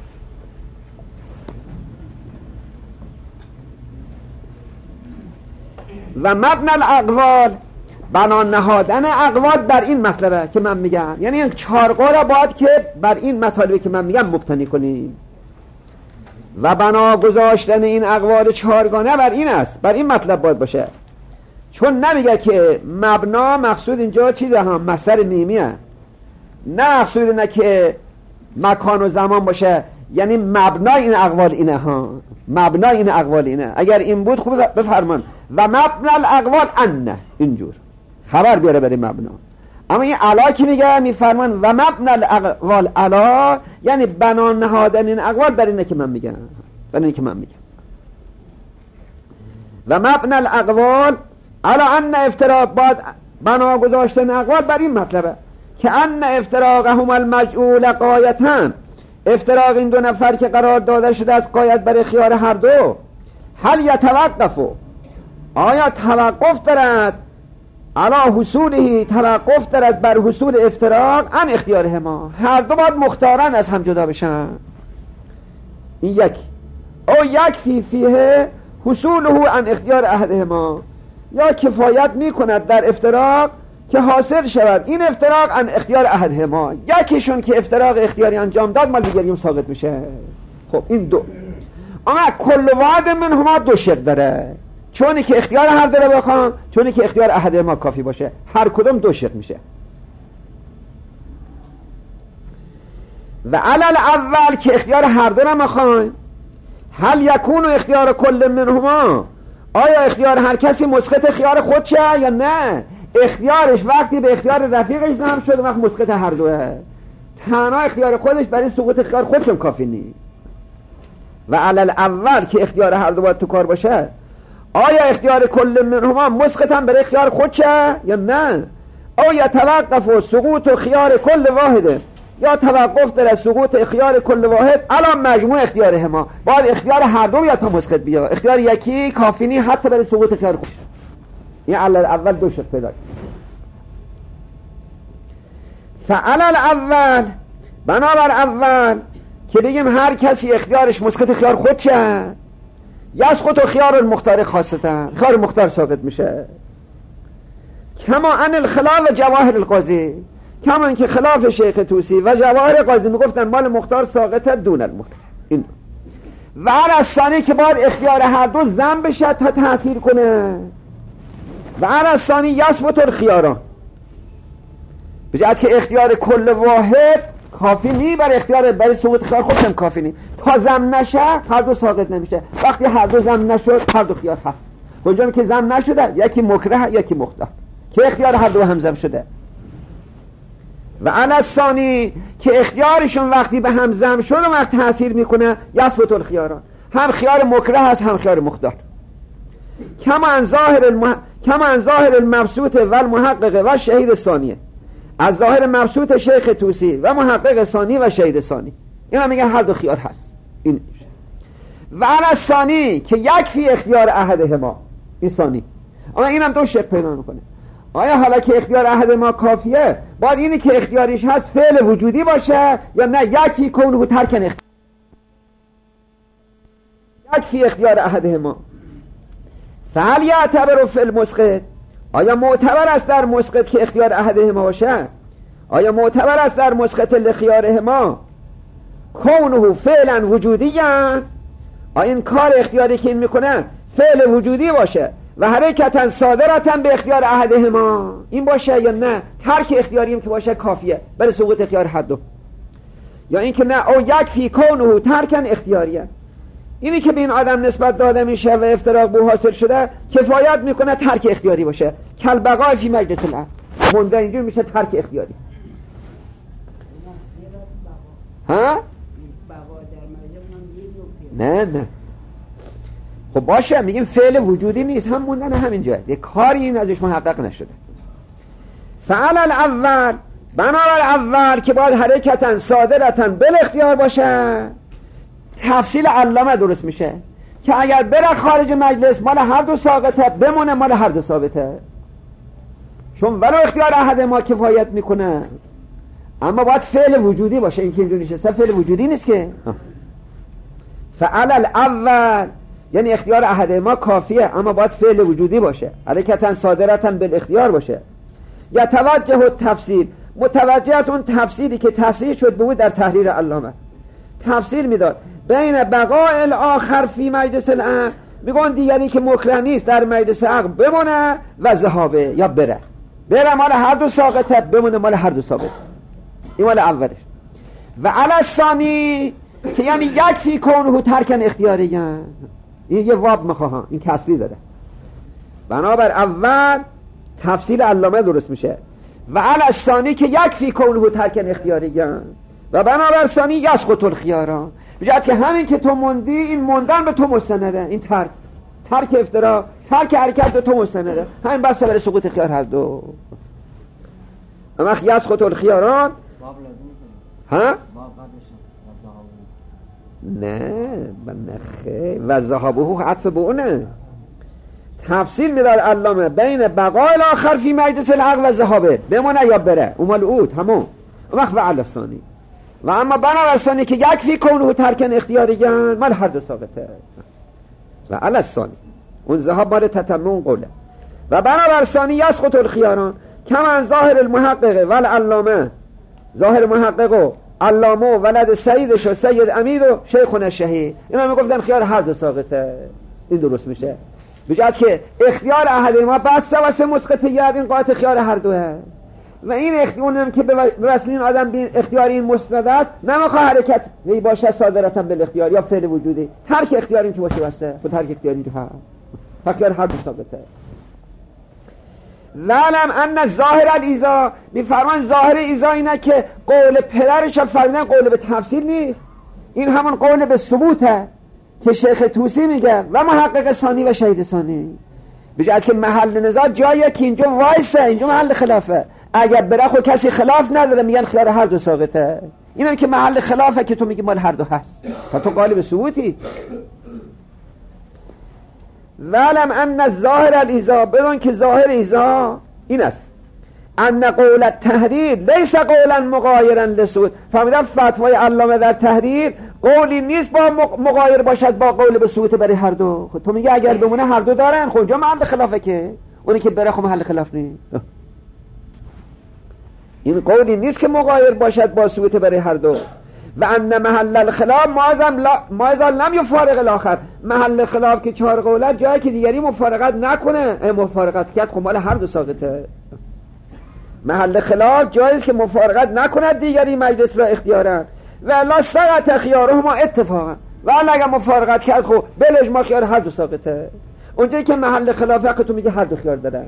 و مبنی الاقوال، بنا نهادن اقوال بر این مطلبه که من میگم، یعنی این چهار قول باید که بر این مطالبی که من میگم مبتنی کنیم. و بنا گذاشتن این اقوال چهارگانه بر این است، بر این مطلب باید باشه. چون نمیگه که مبنا مقصود اینجا چیزه ها مصدر میمیه، نه مقصود اینه که مکان و زمان باشه، یعنی مبنای این اقوال اینه ها، مبنای این اقوال اینه. اگر این بود خوب بفرمان و مبنی الاقوال انه، اینجور خبر بیاره برای مبنا. اما این علا که میگه میفرمان و مبنی الاقوال علا، یعنی بنا نهادن این اقوال بر اینه که من میگم، بر اینه که من میگم. و مبنی الاقوال علا ان افتراق، باید بنا گذاشتن اقوال بر این مطلبه که ان افتراقهم المجعول قایتن، افتراق این دو نفر که قرار داده شده از قایت برای خیار هر دو، هل یتوقفو، آیا توقف دارد علا حصوله، توقف دارد بر حصول افتراق ان اختیارهما، هر دو باید مختارن از هم جدا بشن. این یکی او یک فی فیه حصوله ان اختیار احدهما، یا کفایت میکند در افتراق که حاصل شود این افتراق ان اختیار احدهما، یکیشون که افتراق اختیاری انجام داد مال دیگری هم ساقط میشه. خب این دو، اما کل واحد منهما دو شق داره، چونی که اختیار هر دو رو بخوان، چونی که اختیار احدهما کافی باشه، هر کدوم دو شق میشه. و علل اول که اختیار هر دو رو بخوان، هل یکون اختیار کل منهما، آیا اختیار هر کسی مسقط خیار خودشه یا نه؟ اختیارش وقتی به اختیار رفیقش ضم شده وقت مسقط هر دوه، تنها اختیار خودش برای سقوط خیار خودشم کافی نی. و علل اول که اختیار هر دو باید تو کار باشه، آیا اختیار کل منهما مسقط هم برای اختیار خودشه یا نه؟ او یا توقف و سقوط خیار کل واحده، یا توقف در سقوط اختیار کل واحد الان مجموع اختیارهما، باید اختیار هر دو یا تا مسقط بیا، اختیار یکی کافی نی حتی برای سقوط خیار خودش. این علل اول دو شق پیدا. فعلل اول، بنابر اول که بگیم هر کسی اختیارش مسقط خیار خودشه، یسقط و خیار المختار خاصتا، خیار مختار ساقط میشه. کما ان الخلاف جواهر القاضی، کما اینکه خلاف شیخ طوسی و جواهر قاضی میگفتن مال مختار ساقطه دون المختار. این و هر از ثانی که باید اختیار هر دو ضم بشه تا تأثیر کنه، و هر از ثانی یثبت الخیاران، به جهت که اختیار کل واحد کافی نی برای اختیار برای سقوط خیار خودشم کافی نی، تا ضم نشه هر دو ساقط نمیشه. وقتی هر دو ضم نشد هر دو خیار هست، کجا که ضم نشده یکی مکره یکی مختار که اختیار هر دو هم ضم شده. و علی الثانی که اختیارشون وقتی به هم ضم شد و وقت تأثیر میکنه یثبت الخیاران، هم خیار مکره هست هم خیار مختار. کما ان ظاهر الم... کما ان ظاهر المبسوط و المحقق و شهید ثانیه، از ظاهر مبسوط شیخ طوسی و محقق ثانی و شهید ثانی، اینا میگن هر دو خیار هست. این و علی ثانی که یکفی اختیار احدهما، این ثانی. اما اینم دو شق پیدا میکنه. آیا حالا که اختیار احد ما کافیه، باید اینی که اختیاریش هست فعل وجودی باشه یا نه یکی کونه ترکن اختیار، یکفی اختیار احدهما. فعل یعتبر فی المسقط، آیا معتبر است در مسقط که اختیار احدهما باشه؟ آیا معتبر است در مسقط لخیارهما کونه فعلا وجودیان؟ آیا این کار اختیاری که این میکنه فعل وجودی باشه و حرکتا صادرتا به اختیار احدهما این باشه یا نه ترک اختیاریم که باشه کافیه برای سقوط اختیار هر دو؟ یا این که نه او یکفی کونه ترکن اختیاریه، اینی که به این آدم نسبت داده میشه و افتراق به حاصل شده کفایت میکنه ترک اختیاری باشه. کل بقای فی مجلس الامر، مونده اینجور میشه ترک اختیاری. ها؟ نه نه خب باشه، میگیم فعل وجودی نیست، هم موندن همین جایه، یک کاری این ازش محقق نشده. فعل الاول، بنابر اول که باید حرکتا صادرتا بل اختیار باشه، تفصیل علامه درست میشه که اگر بره خارج مجلس مال هر دو ساقطه، بمونه مال هر دو ثابته، چون ولو اختیار احد ما کفایت میکنه، اما باید فعل وجودی باشه. این که اینجور نشسته فعل وجودی نیست که. فعل الاول یعنی اختیار احد ما کافیه، اما باید فعل وجودی باشه، حرکتا صادرتا بالاختیار باشه. یا توجه و تفسیر، متوجه از اون تفسیری که تصریح شد بود در تحریر علامه، تفسیر میداد بین بقاء الاخر فی مجلس العقل، میگن دیگری که مکره نیست در مجلس عقل بمونه و ذهابه یا بره، بره مال هر دو ساقطه، بمونه مال هر دو ثابت. این مال اولش. و علی الثانی که یعنی یکفی کونه ترکن اختیاریه، این یه واب میخواه، این کسری داره. بنابر اول تفصیل علامه درست میشه. و علی الثانی که یکفی کونه ترکن اختیاریه و بنابر ثانی یسقط الخیارا، بجد که همین که تو موندی این موندن به تو مستنده، این ترک ترک افترا ترک حرکت به تو مستنده، همین بس برای سقوط خیار هر دو. اما یسقط الخیاران ها؟ نه بنخه و ذهابه عطف به اونه. تفصیل میداد علامه بین بقای الاخر فی مجلس العقل و ذهابه، بمونه یا بره، اون مال اوت همون وقت. و علی ثانی و اما بنابر ثانی که یکفی کونه ترکن اختیاریان مال هر دو ساقطه. و علی ثانی اون ذهاب مال تتمم قوله. و بنابر ثانی یسقط الخیاران کما ظاهر المحقق و العلامه، ظاهر محقق و علامه و ولد سیدش و سید امیر و شیخون الشهید، اینا میگفتن خیار هر دو ساقطه. این درست میشه بجد که اختیار احد ما بسته واسه مسقطیت، این قاطع خیار هر دوه. و این اختیارم که به وصل این آدم بین اختیاری این مسند است، نمیخواه حرکت هی باشه صادرتا به اختیار یا فعل وجودی، ترک اختیاری که باشه بسته، خود ترک اختیاری جو هست خیار هر دو ساقطه. لعلم ان ظاهر الایذا، میفرمان ظاهر ایذا اینه که قول پدرش فرمودن قول به تفسیر نیست، این همون قول به ثبوته که شیخ طوسی میگه و محقق ثانی و شهید ثانی، بجد که محل نزاع جاییه که اینجا وایسه، اینجا محل خلافه. اگر بره خود کسی خلاف نداره میگن خیار هر دو ساقطه، اینم که محل خلافه که تو میگی مال هر دو هست، تا تو قالب ثبوتی. ولم ان الظاهر الایذا، بدون که ظاهر ایذا این است ان قول التحریر لیس قولا مغایرا للثبوت. فهمیدم فتوای علامه در تحریر قولی نیست با مغایر باشد با قول به ثبوت برای هر دو. خود تو میگه اگر بمونه هر دو دارن، خب اونجا محل خلافه، که اونی که بره خب محل خلاف نیست. این قولی نیست که مغایر باشد با ثبوت برای هر دو. و ان محل الخلاف مازال لم یفارق الاخر، محل خلاف که چهار قوله جایی که دیگری مفارقت نکنه، مفارقت کرد خب مال هر دو ساقطه. محل خلاف جاییست که مفارقت نکنه دیگری مجلس را اختیارا و لا سقط خیارهما اتفاقا، و اگر مفارقت کرد خب بلج ما خیار هر دو ساقطه. اونجایی که محل خلافه که تو میگه هر دو خیار داره.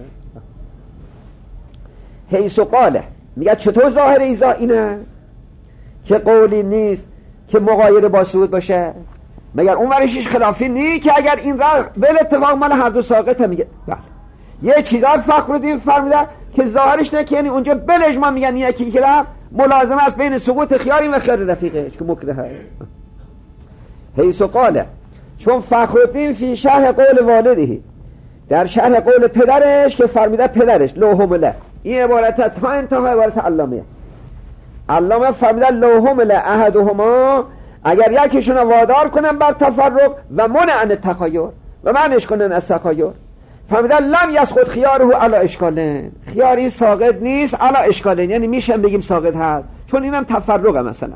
حیث قاله میگه چطور ظاهر ایذا اینه که قولی نیست که مغایر با ثبوت باشه، مگر اون ورش هیچ خلافی نی که اگر این را بل اتفاق مال هر دو ساقطه میگه. بله یه چیزا فخرالدین فرموده که ظاهرش نه که یعنی اونجا بل اجماع میگن یکی که ملازم است بین سقوط خیاری و خیار رفیقش که مکرهه. حیث قاله، چون فخرالدین فی شرح قول والده، در شرح قول پدرش که فرمیده پدرش لوهم له، این عبارت تا انتها عبارت علامه علامه فرمیده لوهم له احدهما، اگر یکیشون وادار کنن بر تفرق و منع عن التخایر و منعش کنن از تخایر، فرمیده لم یسقط خیاره علی اشکالن، خیاری ساقط نیست علی اشکالن، یعنی میشم بگیم ساقط هست چون اینم تفرقه مثلا.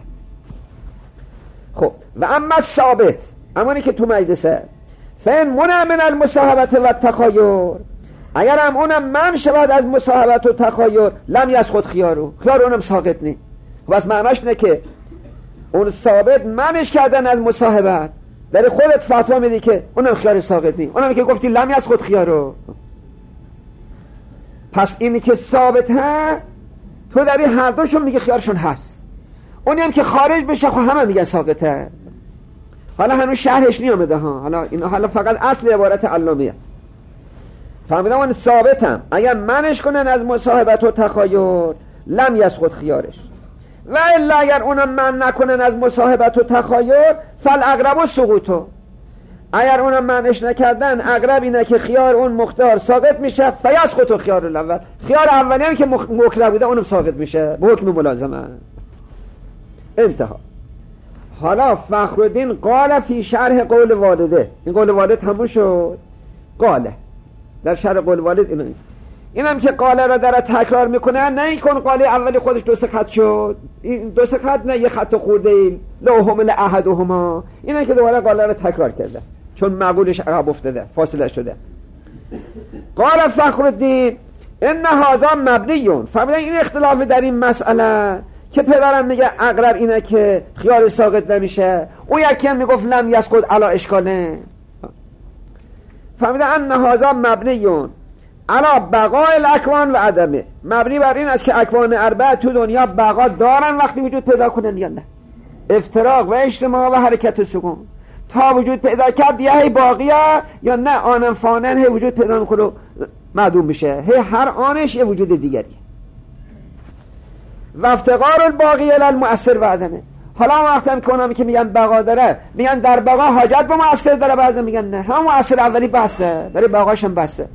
خب و اما ثابت، امانی که تو مجلسه، فین منع من المصاحبت و تخایر، اگر هم اونم من شود از مصاحبت و تخایر لم یسقط خیارو، خیار اونم ساقط نی. بس معناش نه که اون ثابت منش کردن از مصاحبت، در خودت فتوا میدی که اونم خیار ساقط نی، اونم که گفتی لم یسقط خیارو. پس اینی که ثابت ها تو داری هر دوشون میگه خیارشون هست، اونی هم که خارج بشه خب همه میگن ساقطه. حالا هنوز شرحش نیامده ها، حالا اینا حالا فقط اصل عبارت علامه. فهمیدم اون ثابتم اگر منش کنن از مصاحبت و تخایر لم یسقط خیارش، و الا اگر اونم من نکنن از مصاحبت و تخایر فالاقرب سقوطو، اگر اونم منش نکردن اقرب اینه که خیار اون مختار ساقط میشه، فیسقط خیار الاول، خیار اولی هم که مکره بوده اونم ساقط میشه به حکم ملازمه. انتها. حالا فخرالدین قال فی شرح قول والده، این قول والد همون شد، قاله در شرح قول والد اینم اینم که قاله را در تکرار میکنه، نه این کن قاله اولی خودش دو سه خط شد، این دو سه خط نه یه خط خورده این لوهم لاحدهما، اینه که دوباره قاله را تکرار کرده چون معقولش عقب افتاده فاصله شده. قال فخرالدین ان هذا مبنیون، فهمیدن این اختلاف در این مسئله که پدرم میگه اقرب اینه که خیار ساقط نمیشه، او یکی هم میگفت لم یسقط علی اشکاله. فهمیده ان هذا مبنیون علی بقاء الاکوان و عدمه، مبنی بر این است که اکوان اربعه تو دنیا بقا دارن وقتی وجود پیدا کنن یا نه، افتراق و اجتماع و حرکت سکون تا وجود پیدا کرد یه هی باقیه یا نه آنن فانن هی وجود پیدا میکنه معدوم میشه، هی هر آنش یه وجود دیگری. و افتقار الباقی الی المؤثر و عدمه، حالا وقتی هم که اونم که میگن بقا داره میگن در بقا حاجت به مؤثر داره، بعضی میگن نه هم مؤثر اولی بسته برای بقاش هم بسته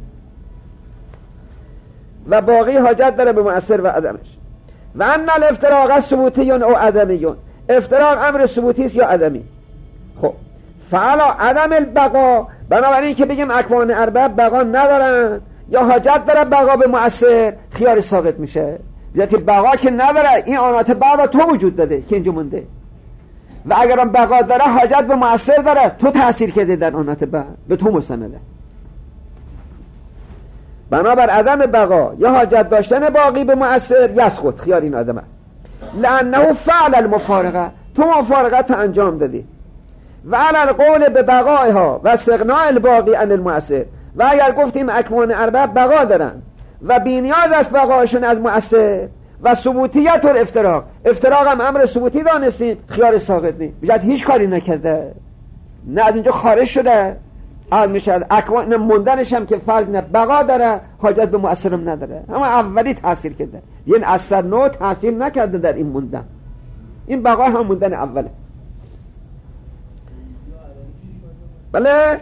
و باقی حاجت داره به مؤثر و عدمش. و ان الافتراق ثبوتیون او عدمیون، افتراق امر ثبوتی است یا عدمی. خب فعلا عدم البقا، بنابراین که بگیم اکوان اربعه بقا ندارن یا حاجت داره بقا به مؤثر، خیار ساقط میشه. ذاتی بقا که نداره این آنات بعد تو وجود داده که اینجا مونده، و اگرم بقا داره حاجت به مؤثر داره تو تأثیر کرده در آنات بعد به تو مستنده. بنابر عدم بقا یا حاجت داشتن باقی به مؤثر یسقط خیار این آدمه، لانه فعل المفارقه، تو مفارقت انجام دادی، و علی القول به بقایها و استغناء الباقی عن المؤثر، و اگر گفتیم اکوان اربعه بقا دارن و بینیاز از بقاشون از مؤثر و ثبوتیت الافتراق، افتراق هم امر ثبوتی دانستیم خیار ساقط نیم، بجد هیچ کاری نکرده، نه از اینجا خارج شده از میشد اکوان موندنش هم که فرض نه بقا داره حاجت به مؤثرم نداره، اما اولی تاثیر کرده، یعنی اثر نو تاثیر نکرده در این موندن، این بقا هم موندن اوله. بله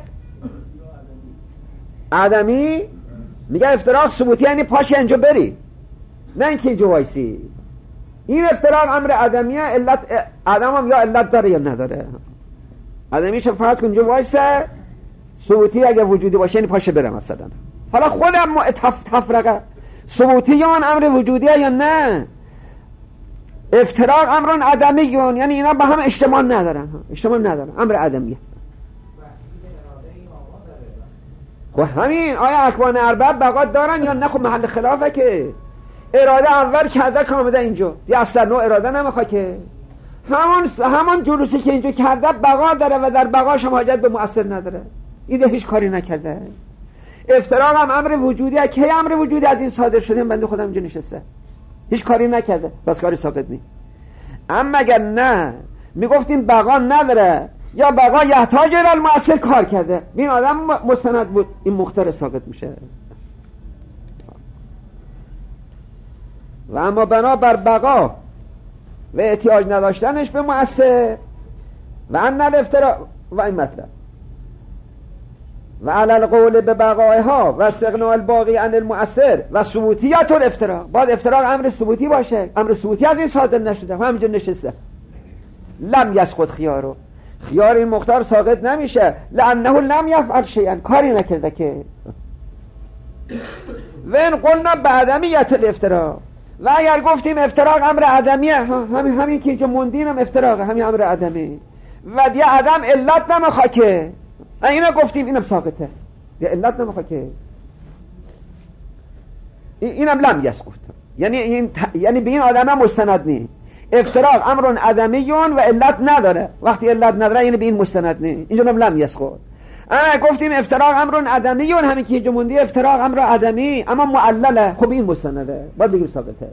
آدمی میگه افتراق ثبوتی یعنی پاش اینجا بری، نه اینکه اینجا وایسی. این افتراق امر آدمیه، علت آدم هم یا علت داره یا نداره، آدمیش فرض کن اینجا وایسه ثبوتی اگه وجودی باشه یعنی پاشه بره مثلا. حالا خودم تف تفرقه ثبوتی یا امر وجودیه یا نه، افتراق امرون آدمیون یعنی اینا با هم اجتماع ندارن، اجتماع ندارن، امر آدمیه. خب همین آیا اکوان اربعه بقا دارن یا نه؟ خب محل خلافه که اراده اول کرده که آمده اینجا دی اصلا نوع اراده نمیخواد که همون همون جلوسی که اینجا کرده بقا داره و در بقاش هم حاجت به مؤثر نداره، ایده هیچ کاری نکرده. افتراق هم امر وجودیه، که امر وجودی از این صادر شده، بنده خودم اینجا نشسته هیچ کاری نکرده بس کاری ساقط نی. اما اگر نه میگفتیم بقا نداره یا بقا یحتاج الی المؤثر کار کرده، این آدم مستند بود، این مختار ساقط میشه. و اما بنا بر بقا و احتیاج نداشتنش به مؤثر و ان الافتراء و این مطلب و علی القول به بقایها و استغناء الباقی عن المؤثر و ثبوتیت الافتراء، باید افتراء امر ثبوتی باشه، امر ثبوتی از این صادر نشده، همینجا نشسته. لم یسقط خیارو، خیار این مختار ساقط نمیشه، لانه لم یفعل شیئا، کاری نکرده که. و ان قلنا بعدمیت الافتراء، و اگر گفتیم افتراق امر عدمیه، همین همین که اینجا موندیم هم افتراقه، همین امر عدمی و دیگه عدم علت نمیخواه که، اینا گفتیم اینم ساقطه، دیگه علت نمیخواه که، اینم لم یسقط، یعنی این ت... یعنی به این آدم هم مستند نی. افتراق امر عدمیون و علت نداره، وقتی علت نداره یعنی به این مستند نی، اینجا هم لم یسقط. اما گفتیم افتراق امر عدمیون، همین که اینجا موندی افتراق امر عدمی اما معلله، خب این مستنده، باید بگیم ساقطه.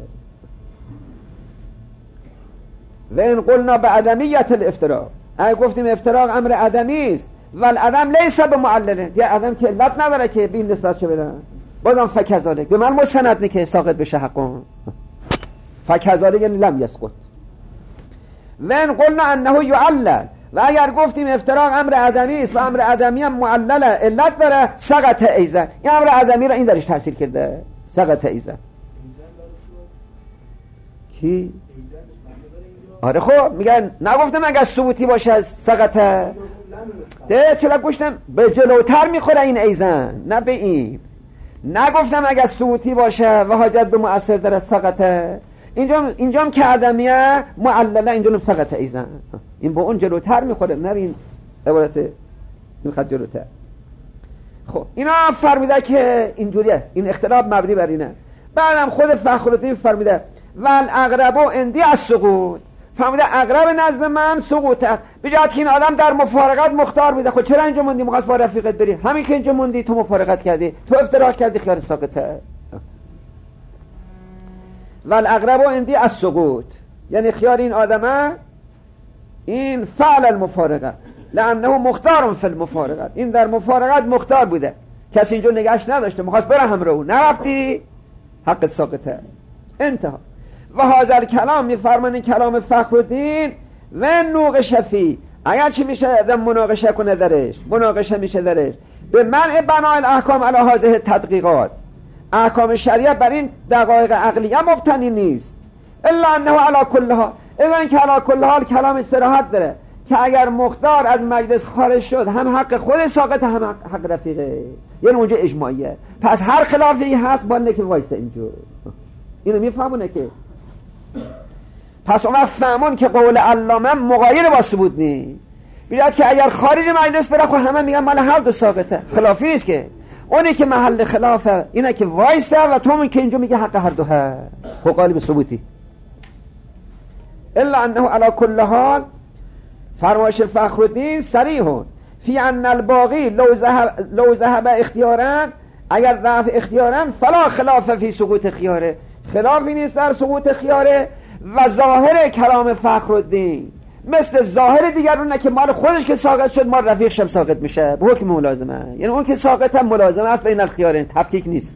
و این قلنا به عدمیت الافتراق، اگه گفتیم افتراق امر عدمی است و العدم لیس به معلله، یه عدم که علت نداره که به این نسبت چه بدن، بازم فکذالک به من مستند نی که ساقط بشه حقا، فکذالک یعنی لم یسقط. و این قلنا انه یعلل، و اگر گفتیم افتراق امر عدمی است و امر عدمی هم معلله، علت داره، سقط ایزا، این امر عدمی را این درش تاثیر کرده، سقط ایزا. کی؟ آره خب میگن نگفتم اگر ثبوتی باشه سقطه، ده چرا گوشتم به جلوتر میخوره این ایزن، نه به این. نگفتم اگر ثبوتی باشه و حاجت به مؤثر داره سقطه، اینجا اینجام که عدمیه معلله، اینجا هم سقطه ایزن، این با اون جلوتر میخوره، نه این عبارت این خط جلوتر. خب اینا فرمیده که اینجوریه، این اختلاف مبنی بر اینه. بعدم خود فخرالدین فرمیده ول اقرب اندی از سقوط، فرمیده اقرب نزد من سقوطه، بجات که این آدم در مفارقت مختار بوده. خب چرا اینجا موندی؟ مخواست با رفیقت بری، همین که اینجا موندی تو مفارقت کردی، تو افتراق کردی، خیار ساقطه. ول اقرب اندی از سقوط یعنی خیار این آدمه این فعل المفارقه، لانه مختار فی المفارقه، این در مفارقت مختار بوده، کسی اینجا نگهش نداشته، مخواست بره همراه، نرفتی، حق ساقطه. انتها. و هذا کلام میفرمان این کلام فخرالدین و نوقشه فی، اگر چی میشه در مناقشه کنه درش، مناقشه میشه درش به منع بناء الاحکام علی هذه تدقیقات، احکام شریعه بر این دقایق عقلیه مبتنی نیست، الا انه علی کل حال، الا اینکه علی کل حال کلام استراحت داره که اگر مختار از مجلس خارج شد هم حق خود ساقط هم حق, حق رفیقه، یعنی اونجا اجماعیه، پس هر خلافی هست باید که وایسته اینجور، اینو میفهمونه که پس اون وقت فهمون که قول علامه مغایر با ثبوت نی، بیاد که اگر خارج مجلس بره خب همه میگن مال هر دو ساقطه، خلافی نیست که، اونی که محل خلافه اینه که وایسته و تو من که اینجا میگه حق هر دو هست، خب قالب ثبوتی. الا انه علی کل حال فرمایش فخرالدین صریح فی ان الباقی لو ذهب لو ذهب اختیارا، اگر رفع اختیارا فلا خلاف فی سقوط خیاره، خلافی نیست در سقوط خیاره. و ظاهر کلام فخرالدین مثل ظاهر دیگرونه که مال خودش که ساقط شد مال رفیق شم ساقط میشه به حکم ملازمه، یعنی اون که ساقط هم ملازمه است بین الخیارین، تفکیک نیست.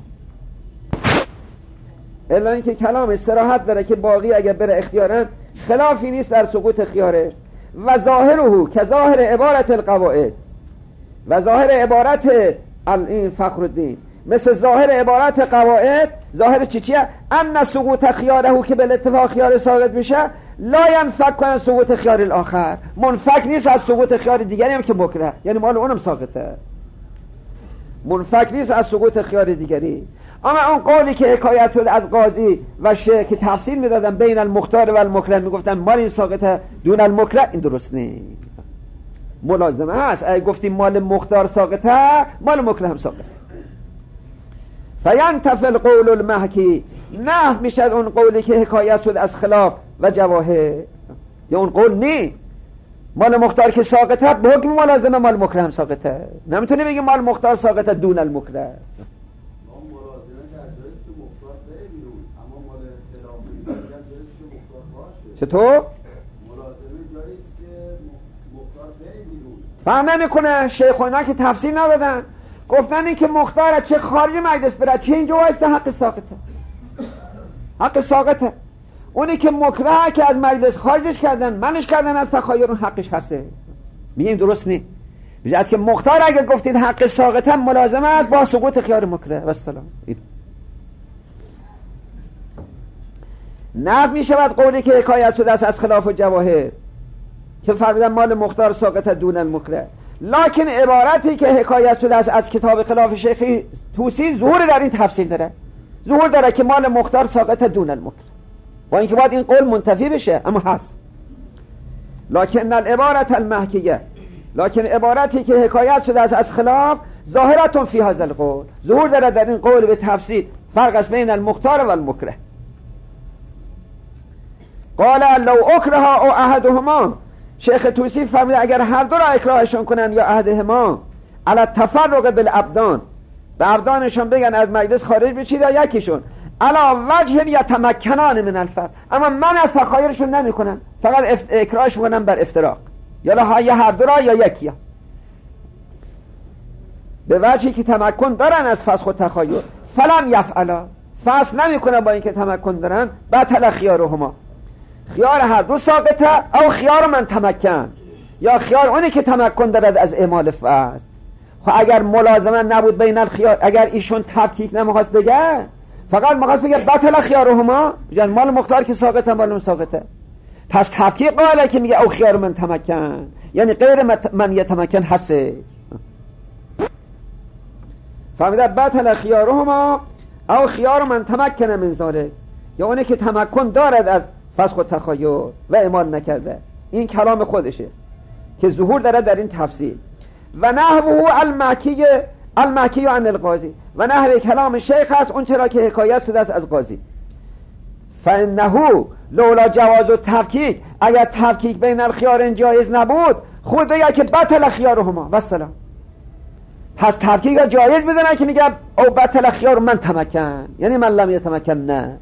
الا اینکه کلام استراحت داره که باقی اگر بره اختیارا خلافی نیست در سقوط خیاره. و ظاهره که ظاهر عبارت القواعد، و ظاهر عبارت این فخرالدین مثل ظاهر عبارت قواعد، ظاهر چی چیه؟ ان سقوط خیاره که به اتفاق خیار ساقط میشه، لا ينفك کنن سقوط خیار الاخر، منفک نیست از سقوط خیار دیگری هم که بکره، یعنی مال اونم ساقطه، منفک نیست از سقوط خیار دیگری. اما اون قولی که حکایت شد از قاضی و شیخ که تفصیل میدادن بین المختار و المکره، میگفتن مال این ساقطه دون المکره، این درست نیست، ملازمه هست. اگه گفتیم مال مختار ساقطه مال مکره هم ساقطه. فینتفی القول المحکی، نه میشد اون قولی که حکایت شد از خلاف و جواهر، یا اون قول نی مال مختار که ساقطه به حکم ملازمه مال مکره هم ساقطه، نمیتونی بگی مال مختار ساقطه دون المکره. چطور؟
ملازمه جاییست که مختار بره
فهم نمیکنه. شیخ و اینا که تفسیر ندادن، گفتن این که مختار چه خارج مجلس بره چه اینجا وایسته حق ساقطه، حق ساقطه. اونی که مکره که از مجلس خارجش کردن منش کردن از تخایر، اون حقش هسته. میگیم درست نی بجد که مختار اگه گفتید حق ساقطه ملازمه است با سقوط خیار مکره و السلام. نقد می شود قولی که حکایت شده است از خلاف و جواهر که فرمودن مال مختار ساقط دون المکره، لکن عبارتی که حکایت شده است از کتاب خلاف شیخی توسی ظهور در این تفصیل داره، ظهور داره که مال مختار ساقط دون المکره، با اینکه باید این قول منتفی بشه اما هست. لکن العبارت المحکیه، لکن عبارتی که حکایت شده است از خلاف ظاهرتون فی هذا القول، ظهور داره در این قول به تفصیل فرق است بین المختار و المکره. قال لو اکره او احدهما، شیخ توسی فرموده اگر هر دو را اکراهشون کنن یا احدهما علی التفرق بالابدان، به ابدانشون بگن از مجلس خارج بشید یا یکیشون علی وجه یتمکنان من الفرق، اما من از تخایرشون نمی کنم، فقط اکراهش میکنم بر افتراق، یا یا هر دو را یا یکی ها. به وجهی که تمکن دارن از فسخ و تخایر فلم یفعلا، فسخ نمی کنن با اینکه تمکن دارن، بطل خیارهما، خیار هر دو ساقطه او خیار من تمکن، یا خیار اونی که تمکن دارد از اعمال فسق. خب اگر ملازمه نبود بین الخیار، اگر ایشون تفکیک نمیخواست بگه، فقط میخواست بگه بطل خیارهما، جن مال مختار که ساقطه مال ساقطه، پس تفکیک قاله که میگه او خیار من تمکن، یعنی غیر من یتمکن هسته. فهمیده بطل خیارهما او خیار من تمکن من ذالک، یا اونی که تمکن دارد از فسخ و تخایر و اعمال نکرده. این کلام خودشه که ظهور داره در این تفصیل. و نحوه المحکی المحکی عن القاضی، و نحوه کلام شیخ است اون چرا که حکایت شده است از قاضی. فانه لولا جواز و تفکیک، اگر تفکیک بین الخیارین جایز نبود خود بگه که بطل خیارهما و السلام، پس تفکیک را جایز بدونن که میگه او بطل خیار من تمکن، یعنی من لم یتمکن نه.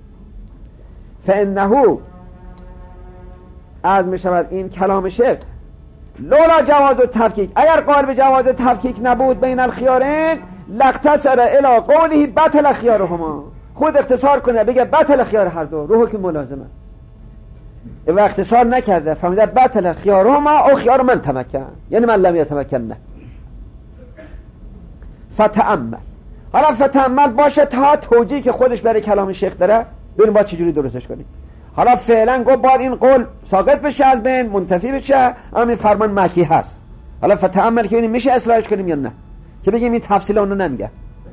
فانه از می شود این کلام شیخ لولا جواز و تفکیک، اگر قائل به جواز تفکیک نبود بین الخیارین لاختصر الی قوله بطل خیارهما، خود اختصار کنه بگه بطل خیار هر دو رو حکم ملازمه، و اختصار نکرده فهمیده بطل خیارهما او خیار من تمکن، یعنی من لم یتمکن نه. فتأمل، حالا فتأمل باشه تا توجیهی که خودش برای کلام شیخ داره ببین با چجوری درستش کنیم. حالا فعلا گفت باید این قول ساقط بشه از بین، منتفی بشه، اما این فرمان مکی هست. حالا فتأمل که ببینیم میشه اصلاحش کنیم یا نه، که بگیم این تفصیل اونو نمیگه.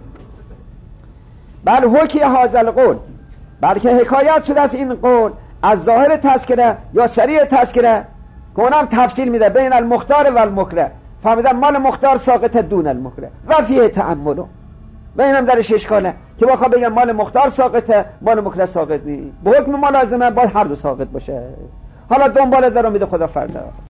بل حکی هذا القول، بلکه حکایت شده از این قول از ظاهر تذکره یا سریع تذکره که اونم تفصیل میده بین المختار و المکره، فهمیدن مال مختار ساقط دون المکره و فیه تأملو، و اینم درش اشکاله که بخوا بگم مال مختار ساقطه مال مکره ساقط نی، به حکم ملازمه باید هر دو ساقط باشه. حالا دنبال در میده خدا فردا.